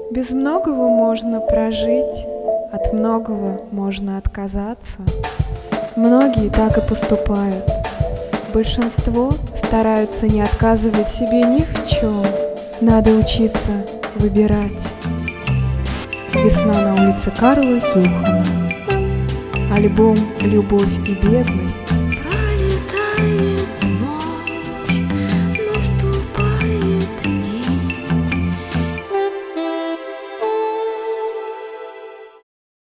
Без многого можно прожить, от многого можно отказаться. Многие так и поступают. Большинство стараются не отказывать себе ни в чем. Надо учиться выбирать. Весна на улице Карла Юхана. Альбом «Любовь и бедность»